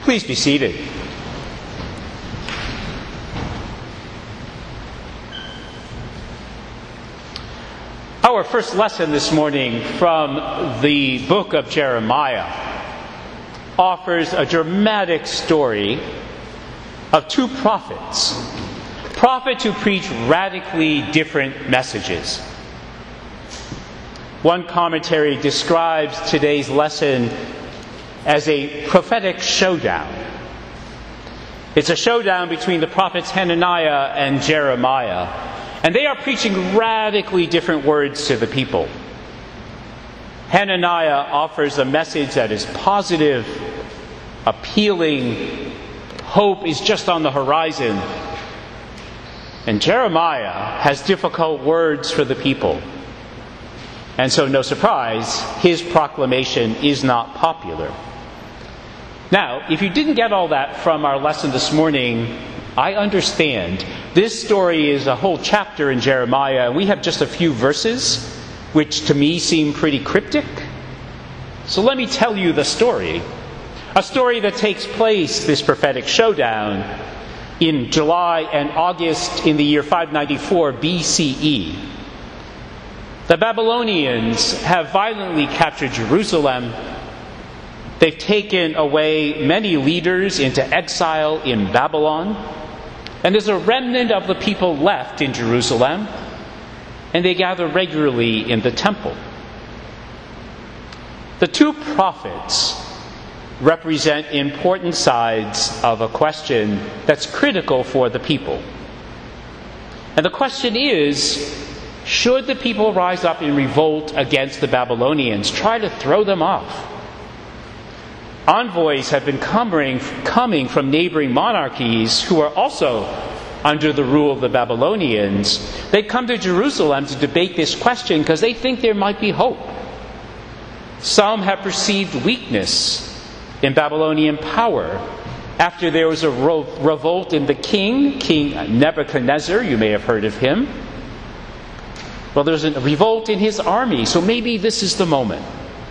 Please be seated. Our first lesson this morning from the book of Jeremiah offers a dramatic story of two prophets who preach radically different messages. One commentary describes today's lesson as a prophetic showdown. It's a showdown between the prophets Hananiah and Jeremiah, and they are preaching radically different words to the people. Hananiah offers a message that is positive, appealing, hope is just on the horizon. And Jeremiah has difficult words for the people. And so, no surprise, his proclamation is not popular. Now, if you didn't get all that from our lesson this morning, I understand. This story is a whole chapter in Jeremiah, and we have just a few verses, which to me seem pretty cryptic. So let me tell you the story. A story that takes place, this prophetic showdown, in July and August in the year 594 BCE. The Babylonians have violently captured Jerusalem. They've taken away many leaders into exile in Babylon. And there's a remnant of the people left in Jerusalem, and they gather regularly in the temple. The two prophets represent important sides of a question that's critical for the people. And the question is, should the people rise up in revolt against the Babylonians, try to throw them off? Envoys have been coming from neighboring monarchies who are also under the rule of the Babylonians. They come to Jerusalem to debate this question because they think there might be hope. Some have perceived weakness in Babylonian power after there was a revolt in the King Nebuchadnezzar. You may have heard of him. Well, there's a revolt in his army, so maybe this is the moment.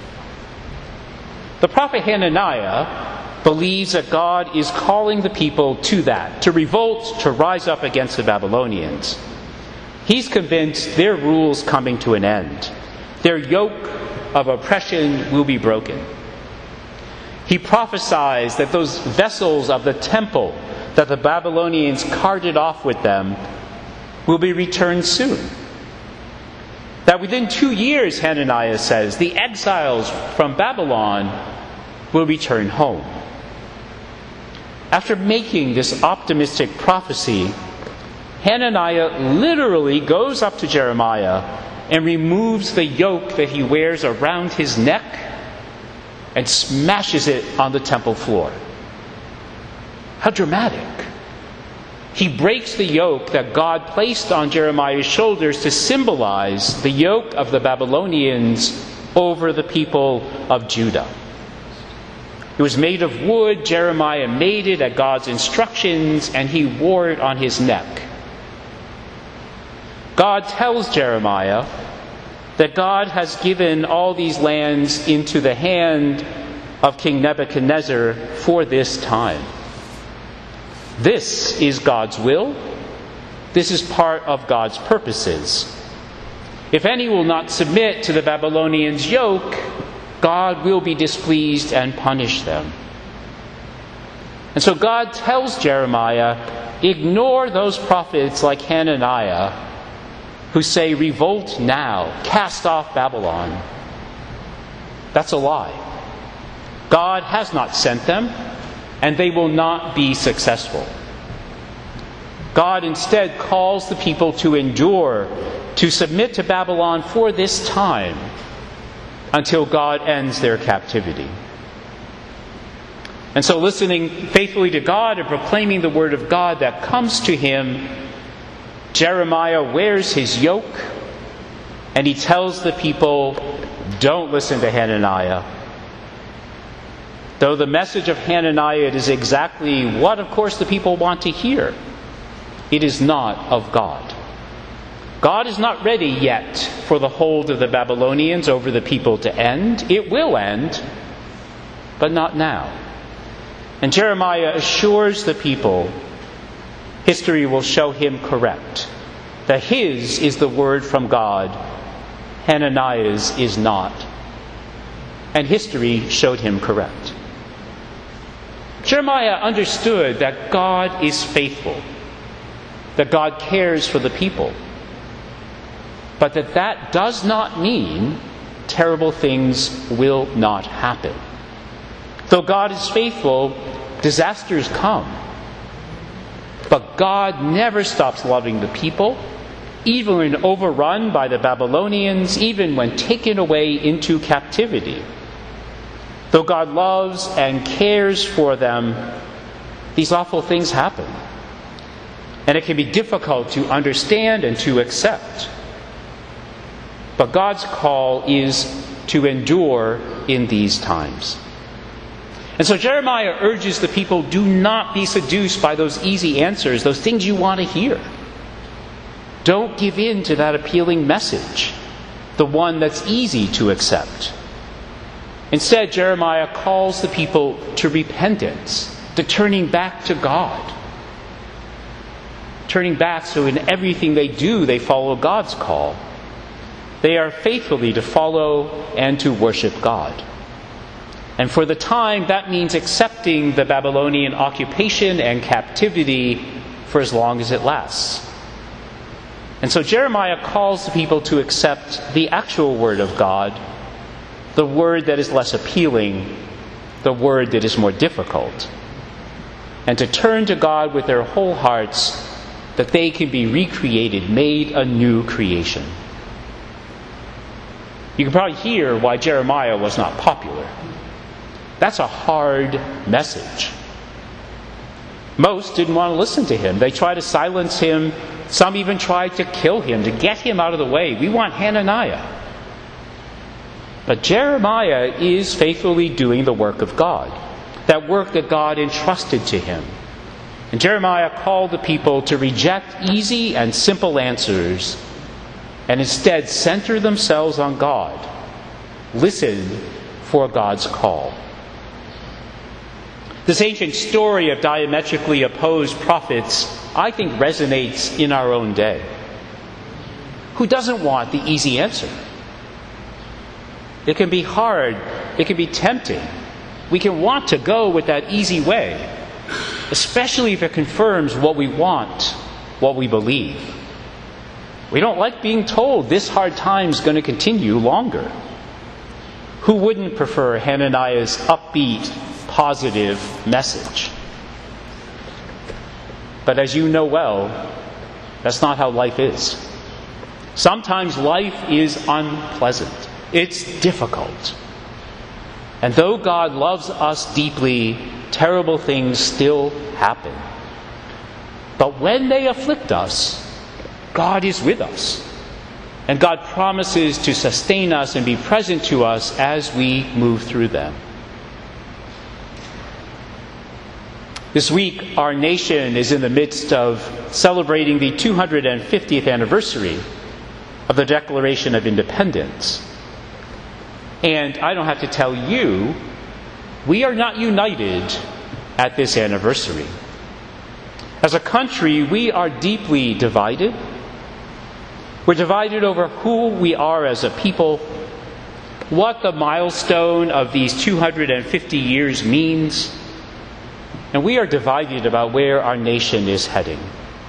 The prophet Hananiah believes that God is calling the people to that, to revolt, to rise up against the Babylonians. He's convinced their rule's coming to an end. Their yoke of oppression will be broken. He prophesies that those vessels of the temple that the Babylonians carted off with them will be returned soon. That within 2 years, Hananiah says, the exiles from Babylon will return home. After making this optimistic prophecy, Hananiah literally goes up to Jeremiah and removes the yoke that he wears around his neck and smashes it on the temple floor. How dramatic. He breaks the yoke that God placed on Jeremiah's shoulders to symbolize the yoke of the Babylonians over the people of Judah. It was made of wood. Jeremiah made it at God's instructions, and he wore it on his neck. God tells Jeremiah that God has given all these lands into the hand of King Nebuchadnezzar for this time. This is God's will. This is part of God's purposes. If any will not submit to the Babylonians' yoke, God will be displeased and punish them. And so God tells Jeremiah, ignore those prophets like Hananiah who say, revolt now, cast off Babylon. That's a lie. God has not sent them, and they will not be successful. God instead calls the people to endure, to submit to Babylon for this time, until God ends their captivity. And so listening faithfully to God and proclaiming the word of God that comes to him, Jeremiah wears his yoke and he tells the people, don't listen to Hananiah. Though the message of Hananiah is exactly what, of course, the people want to hear, it is not of God. God is not ready yet for the hold of the Babylonians over the people to end. It will end, but not now. And Jeremiah assures the people history will show him correct, that his is the word from God, Hananiah's is not. And history showed him correct. Jeremiah understood that God is faithful, that God cares for the people, but that does not mean terrible things will not happen. Though God is faithful, disasters come. But God never stops loving the people, even when overrun by the Babylonians, even when taken away into captivity. Though God loves and cares for them, these awful things happen. And it can be difficult to understand and to accept. But God's call is to endure in these times. And so Jeremiah urges the people, do not be seduced by those easy answers, those things you want to hear. Don't give in to that appealing message, the one that's easy to accept. Instead, Jeremiah calls the people to repentance, to turning back to God. Turning back so in everything they do, they follow God's call. They are faithfully to follow and to worship God. And for the time, that means accepting the Babylonian occupation and captivity for as long as it lasts. And so Jeremiah calls the people to accept the actual word of God, the word that is less appealing, the word that is more difficult, and to turn to God with their whole hearts that they can be recreated, made a new creation. You can probably hear why Jeremiah was not popular. That's a hard message. Most didn't want to listen to him. They tried to silence him. Some even tried to kill him, to get him out of the way. We want Hananiah. But Jeremiah is faithfully doing the work of God, that work that God entrusted to him. And Jeremiah called the people to reject easy and simple answers and instead center themselves on God. Listen for God's call. This ancient story of diametrically opposed prophets, I think, resonates in our own day. Who doesn't want the easy answer? It can be hard. It can be tempting. We can want to go with that easy way, especially if it confirms what we want, what we believe. We don't like being told this hard time's going to continue longer. Who wouldn't prefer Hananiah's upbeat, positive message? But as you know well, that's not how life is. Sometimes life is unpleasant. It's difficult. And though God loves us deeply, terrible things still happen. But when they afflict us, God is with us. And God promises to sustain us and be present to us as we move through them. This week, our nation is in the midst of celebrating the 250th anniversary of the Declaration of Independence. And I don't have to tell you, we are not united at this anniversary. As a country, we are deeply divided. We're divided over who we are as a people, what the milestone of these 250 years means, and we are divided about where our nation is heading.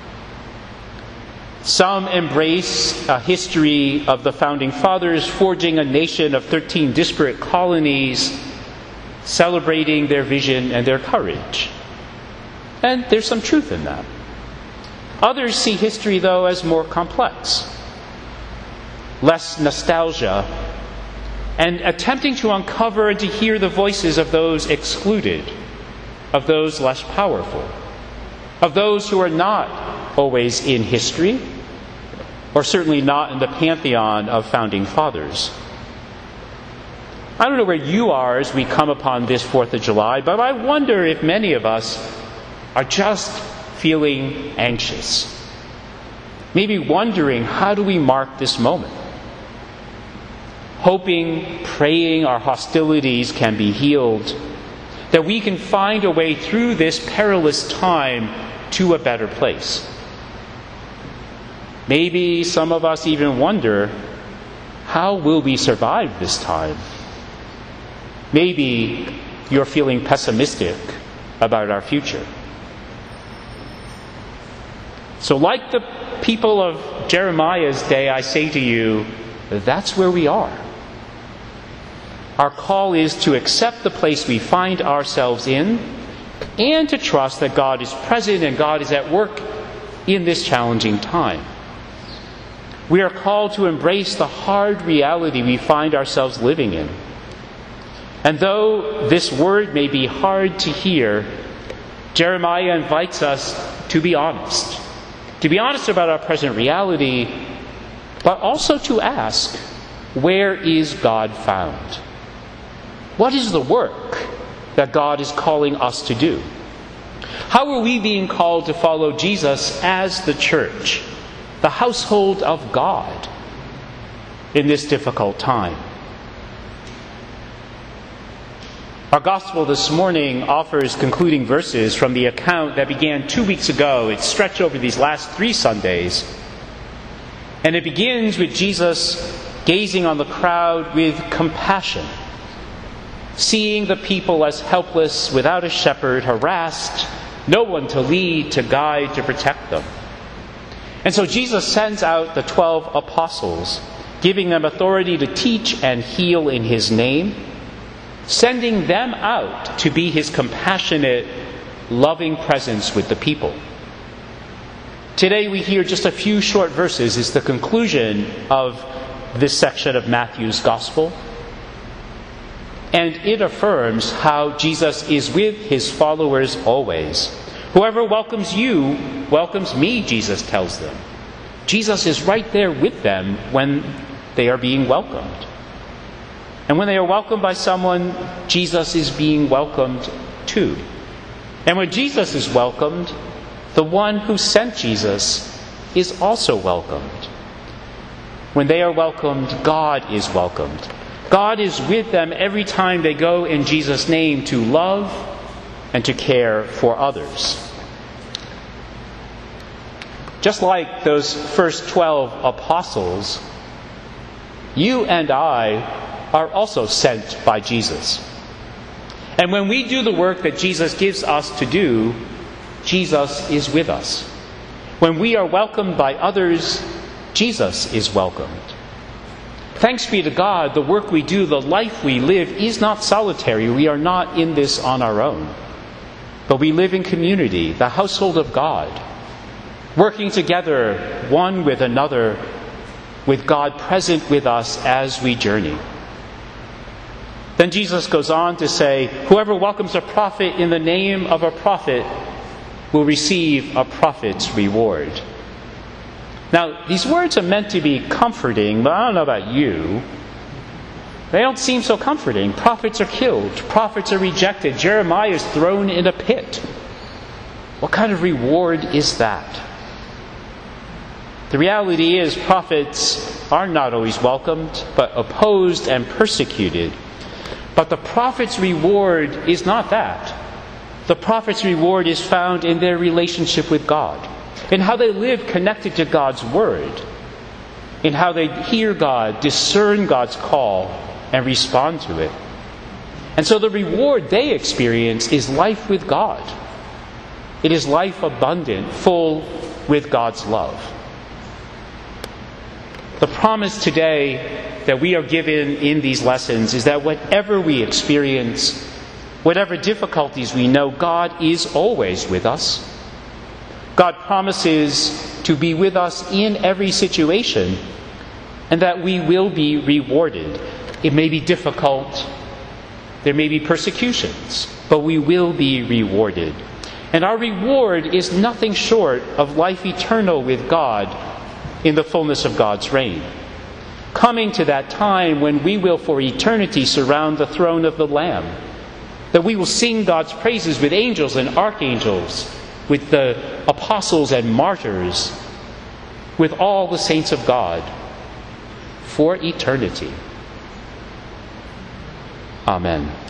Some embrace a history of the Founding Fathers forging a nation of 13 disparate colonies, celebrating their vision and their courage. And there's some truth in that. Others see history, though, as more complex, less nostalgia, and attempting to uncover and to hear the voices of those excluded, of those less powerful, of those who are not always in history, or certainly not in the pantheon of founding fathers. I don't know where you are as we come upon this 4th of July, but I wonder if many of us are just feeling anxious. Maybe wondering, how do we mark this moment? Hoping, praying our hostilities can be healed, that we can find a way through this perilous time to a better place. Maybe some of us even wonder, how will we survive this time? Maybe you're feeling pessimistic about our future. So like the people of Jeremiah's day, I say to you, that's where we are. Our call is to accept the place we find ourselves in and to trust that God is present and God is at work in this challenging time. We are called to embrace the hard reality we find ourselves living in. And though this word may be hard to hear, Jeremiah invites us to be honest. To be honest about our present reality, but also to ask, where is God found? What is the work that God is calling us to do? How are we being called to follow Jesus as the church, the household of God, in this difficult time? Our gospel this morning offers concluding verses from the account that began 2 weeks ago. It's stretched over these last 3 Sundays. And it begins with Jesus gazing on the crowd with compassion, seeing the people as helpless, without a shepherd, harassed, no one to lead, to guide, to protect them. And so Jesus sends out the 12 apostles, giving them authority to teach and heal in His name, sending them out to be His compassionate, loving presence with the people. Today we hear just a few short verses. It's the conclusion of this section of Matthew's Gospel. And it affirms how Jesus is with His followers always. Whoever welcomes you welcomes me, Jesus tells them. Jesus is right there with them when they are being welcomed. And when they are welcomed by someone, Jesus is being welcomed too. And when Jesus is welcomed, the one who sent Jesus is also welcomed. When they are welcomed, God is welcomed. God is with them every time they go in Jesus' name to love and to care for others. Just like those first 12 apostles, you and I are also sent by Jesus. And when we do the work that Jesus gives us to do, Jesus is with us. When we are welcomed by others, Jesus is welcomed. Thanks be to God, the work we do, the life we live is not solitary. We are not in this on our own. But we live in community, the household of God, working together one with another, with God present with us as we journey. Then Jesus goes on to say, whoever welcomes a prophet in the name of a prophet will receive a prophet's reward. Now, these words are meant to be comforting, but I don't know about you. They don't seem so comforting. Prophets are killed. Prophets are rejected. Jeremiah is thrown in a pit. What kind of reward is that? The reality is, prophets are not always welcomed, but opposed and persecuted. But the prophet's reward is not that. The prophet's reward is found in their relationship with God, in how they live connected to God's Word, in how they hear God, discern God's call, and respond to it. And so the reward they experience is life with God. It is life abundant, full with God's love. The promise today that we are given in these lessons is that whatever we experience, whatever difficulties we know, God is always with us. God promises to be with us in every situation, and that we will be rewarded. It may be difficult, there may be persecutions, but we will be rewarded. And our reward is nothing short of life eternal with God in the fullness of God's reign. Coming to that time when we will for eternity surround the throne of the Lamb, that we will sing God's praises with angels and archangels, with the apostles and martyrs, with all the saints of God, for eternity. Amen.